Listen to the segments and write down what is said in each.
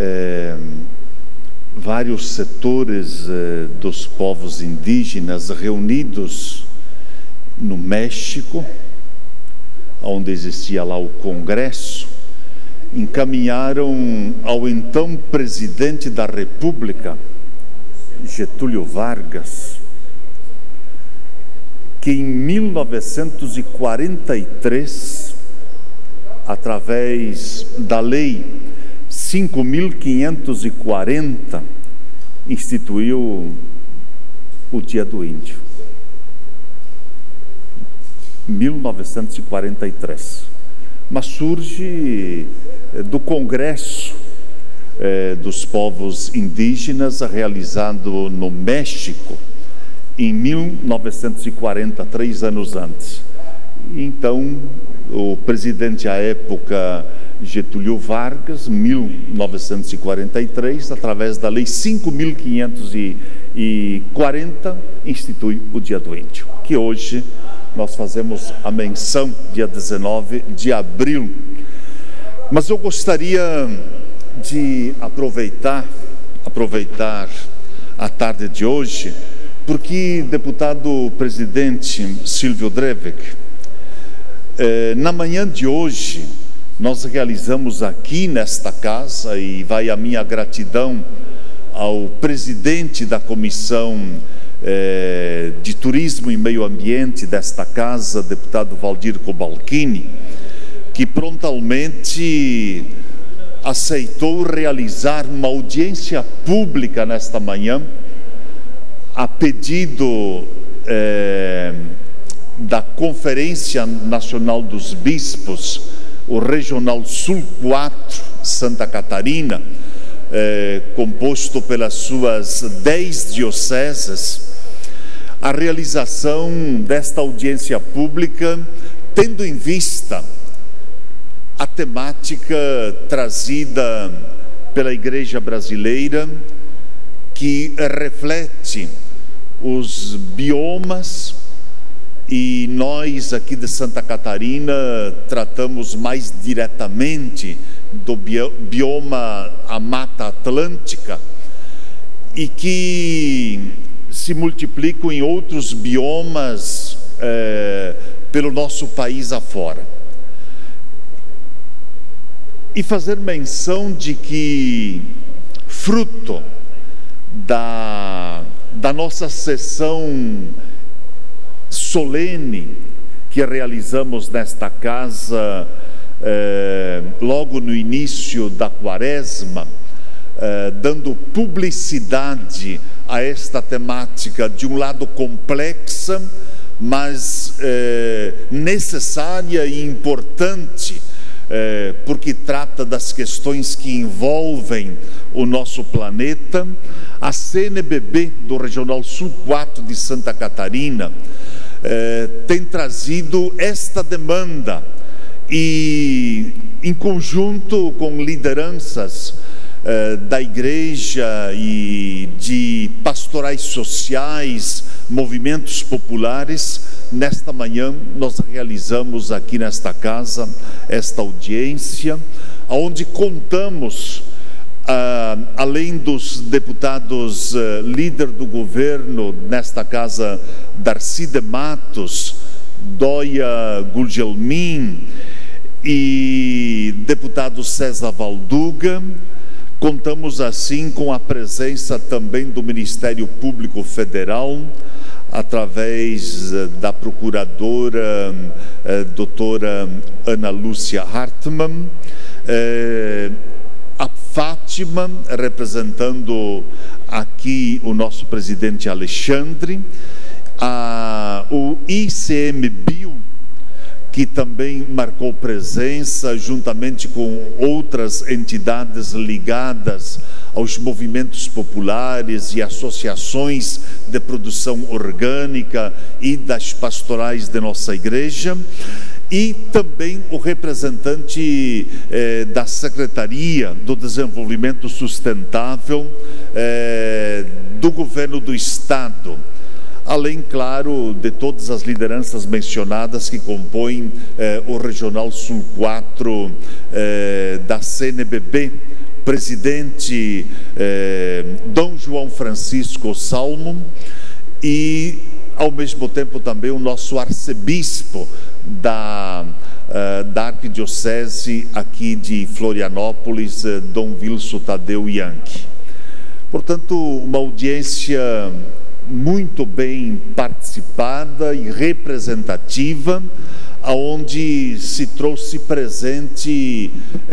vários setores dos povos indígenas reunidos no México, onde existia lá o Congresso, encaminharam ao então presidente da República, Getúlio Vargas, que em 1943, através da Lei 5.540, instituiu o Dia do Índio. 1943. Mas surge do Congresso dos Povos Indígenas, realizado no México, em 1940, 3 anos antes. Então, o presidente à época, Getúlio Vargas, 1943, através da Lei 5.540, institui o Dia do Índio, que hoje nós fazemos a menção, dia 19 de abril. Mas eu gostaria de aproveitar a tarde de hoje, porque deputado presidente Silvio Drevek, na manhã de hoje, nós realizamos aqui nesta casa, e vai a minha gratidão ao presidente da Comissão de Turismo e Meio Ambiente desta casa, deputado Valdir Cobalcini, que prontamente aceitou realizar uma audiência pública nesta manhã, a pedido da Conferência Nacional dos Bispos, o Regional Sul 4, Santa Catarina, composto pelas suas 10 dioceses, a realização desta audiência pública, tendo em vista a temática trazida pela Igreja Brasileira, que reflete os biomas, e nós aqui de Santa Catarina tratamos mais diretamente do bioma, a Mata Atlântica, e que se multiplicam em outros biomas pelo nosso país afora. E fazer menção de que, fruto da nossa sessão solene que realizamos nesta casa logo no início da Quaresma, dando publicidade a esta temática, de um lado complexa, mas necessária e importante, porque trata das questões que envolvem o nosso planeta. A CNBB do Regional Sul 4 de Santa Catarina tem trazido esta demanda, e em conjunto com lideranças da igreja e de pastorais sociais, movimentos populares, nesta manhã nós realizamos aqui nesta casa esta audiência, onde contamos, além dos deputados líder do governo nesta casa, Darcy de Matos, Dóia Gugelmin e deputado César Valduga, contamos assim com a presença também do Ministério Público Federal, através da procuradora doutora Ana Lúcia Hartmann, a Fátima, representando aqui o nosso presidente Alexandre, o ICMBio, que também marcou presença, juntamente com outras entidades ligadas aos movimentos populares e associações de produção orgânica e das pastorais de nossa igreja, e também o representante da Secretaria do Desenvolvimento Sustentável do Governo do Estado, além, claro, de todas as lideranças mencionadas que compõem o Regional Sul 4 da CNBB, presidente Dom João Francisco Salmo, e ao mesmo tempo também o nosso arcebispo da arquidiocese aqui de Florianópolis, Dom Wilson Tadeu Yankee. Portanto, uma audiência muito bem participada e representativa, aonde se trouxe presente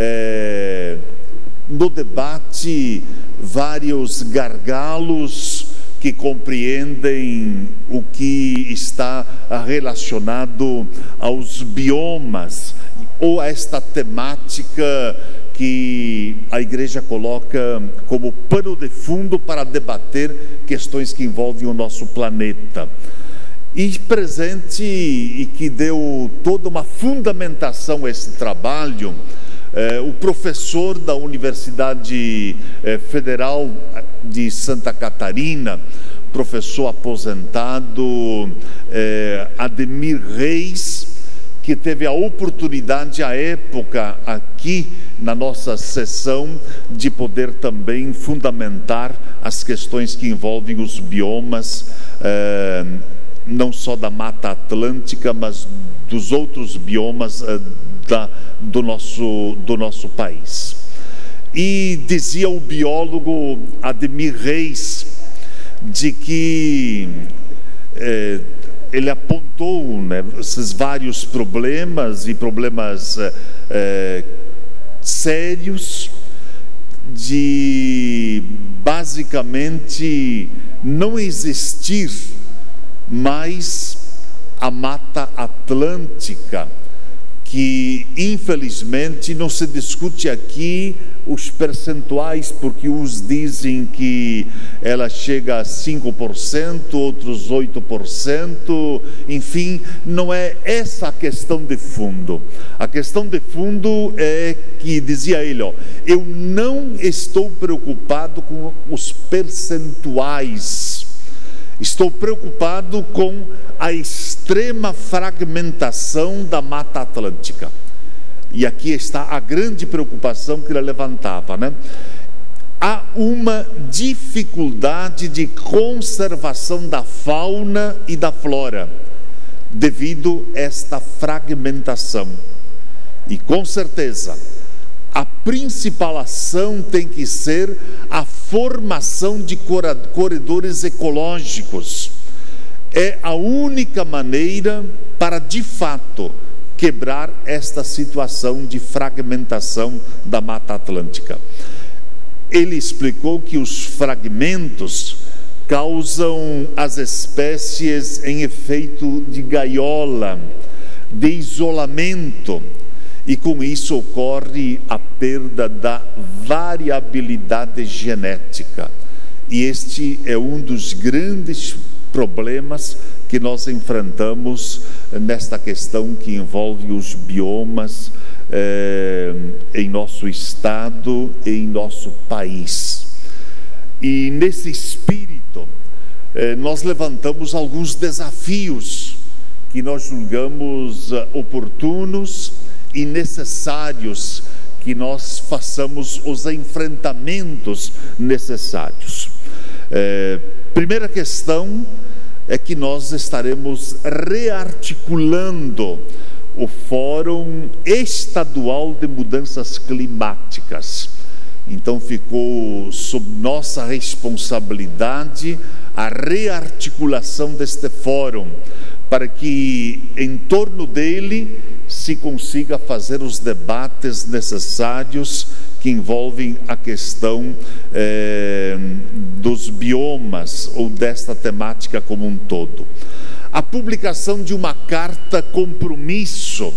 no debate vários gargalos que compreendem o que está relacionado aos biomas, ou a esta temática que a Igreja coloca como pano de fundo para debater questões que envolvem o nosso planeta. E presente, e que deu toda uma fundamentação a esse trabalho, o professor da Universidade Federal de Santa Catarina, professor aposentado Ademir Reis, que teve a oportunidade à época aqui na nossa sessão de poder também fundamentar as questões que envolvem os biomas, não só da Mata Atlântica, mas dos outros biomas do nosso país. E dizia o biólogo Ademir Reis de que ele apontou, né, esses vários problemas e problemas sérios de basicamente não existir mais a Mata Atlântica, que infelizmente não se discute aqui os percentuais, porque uns dizem que ela chega a 5%, outros 8%, enfim, não é essa a questão de fundo. A questão de fundo é que, dizia ele, eu não estou preocupado com os percentuais, estou preocupado com a extrema fragmentação da Mata Atlântica. E aqui está a grande preocupação que ele levantava, né? Há uma dificuldade de conservação da fauna e da flora devido a esta fragmentação. E com certeza, a principal ação tem que ser a formação de corredores ecológicos. É a única maneira para, de fato, quebrar esta situação de fragmentação da Mata Atlântica. Ele explicou que os fragmentos causam as espécies em efeito de gaiola, de isolamento, e com isso ocorre a perda da variabilidade genética. E este é um dos grandes problemas que nós enfrentamos nesta questão que envolve os biomas em nosso estado e em nosso país. E nesse espírito, nós levantamos alguns desafios que nós julgamos oportunos e necessários que nós façamos os enfrentamentos necessários. Primeira questão é que nós estaremos rearticulando o Fórum Estadual de Mudanças Climáticas. Então ficou sob nossa responsabilidade a rearticulação deste fórum, para que em torno dele se consiga fazer os debates necessários que envolvem a questão dos biomas ou desta temática como um todo. A publicação de uma carta compromisso,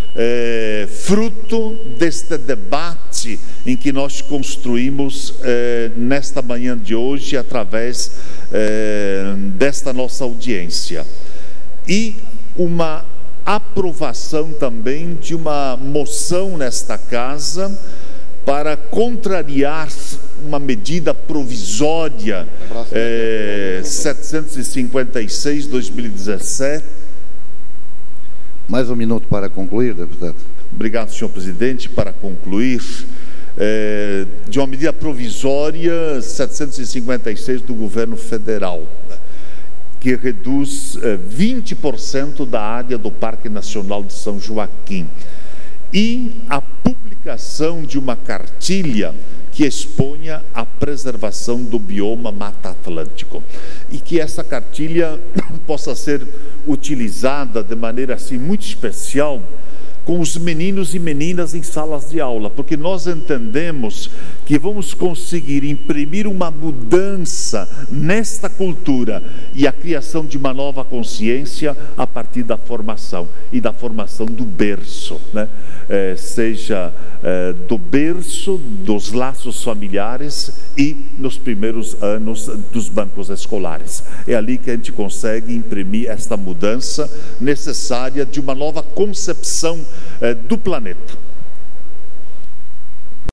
fruto deste debate em que nós construímos nesta manhã de hoje através desta nossa audiência, e uma aprovação também de uma moção nesta casa para contrariar uma medida provisória 756/2017. Mais um minuto para concluir, deputado. Obrigado, senhor presidente. Para concluir, de uma medida provisória 756 do governo federal, que reduz 20% da área do Parque Nacional de São Joaquim, e a publicação de uma cartilha que exponha a preservação do bioma Mata Atlântico, e que essa cartilha possa ser utilizada de maneira assim muito especial com os meninos e meninas em salas de aula, porque nós entendemos que vamos conseguir imprimir uma mudança nesta cultura e a criação de uma nova consciência a partir da formação, e da formação do berço, né? Seja do berço, dos laços familiares e nos primeiros anos dos bancos escolares. É ali que a gente consegue imprimir esta mudança necessária de uma nova concepção do planeta.